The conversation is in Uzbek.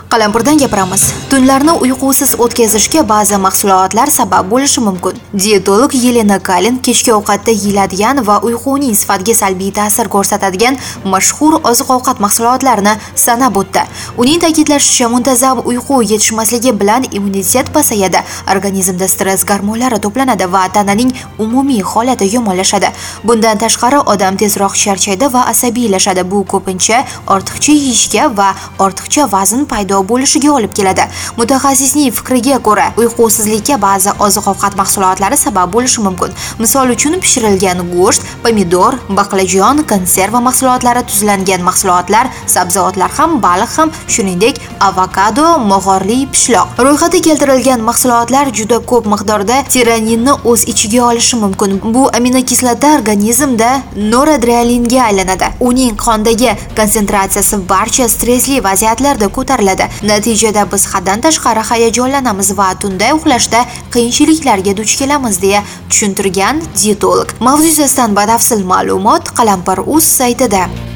Qalampirdan gapiramiz. Tunlarni uyqusiz o'tkazishga ba'zi mahsulotlar sabab bo'lishi mumkin. Dietolog Yelena Kalin kechki ovqatda yeyiladigan va uyquning sifatiga salbiy ta'sir ko'rsatadigan mashhur oziq-ovqat mahsulotlarini sanab o'tdi. Uning ta'kidlashicha, muntazam uyqu yetishmasligi bilan immunitet pasayadi, organizmda stress gormonlari to'planadi va tananing umumiy holati yomonlashadi. Bundan tashqari, odam tezroq charchaydi va asabiylashadi. Bu ko'pincha ortiqcha yeyishga va ortiqcha vazn paydo bo'lishiga olib keladi. Mutaxassisning fikriga ko'ra, uyqusizlikka ba'zi oziq-ovqat mahsulotlari sabab bo'lishi mumkin. Misol uchun, pishirilgan go'sht, pomidor, baqlajon, konserva mahsulotlari, tuzlangan mahsulotlar, sabzavotlar ham, baliq ham, shuningdek, avokado, mog'orli pishloq. Ro'yxatga keltirilgan mahsulotlar juda ko'p miqdorda tironinni o'z ichiga olishi mumkin. Bu aminokislota organizmda noradrenalinga aylanadi. Uning qondagi konsentratsiyasi barcha stressli vaziyatlarda ko'tariladi. Natijada biz haddan tashqari hayajonlanamiz va tunda uxlashda qiyinchiliklarga duch kelamiz, deya tushuntirgan dietolog. Mavzu yuzasidan batafsil ma'lumot Qalampir.uz saytida.